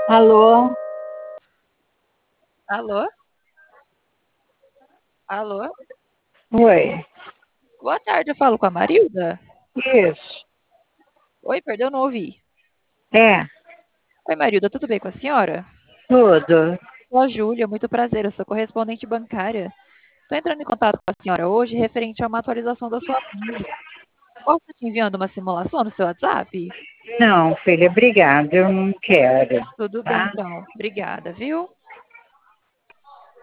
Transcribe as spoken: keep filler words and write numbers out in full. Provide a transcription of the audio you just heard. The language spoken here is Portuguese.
Alô? Alô? Alô? Oi. Boa tarde, eu falo com a Marilda. Isso. Oi, perdão, não ouvi. É, Oi, Marilda, tudo bem com a senhora? tudo. Sou a Júlia, muito prazer, eu sou correspondente bancária. Estou entrando em contato com a senhora hoje referente a uma atualização da sua conta. Posso estar te enviando uma simulação no seu WhatsApp? Não, filha, obrigada. Eu não quero, Tudo bem, tá? então. Obrigada, viu?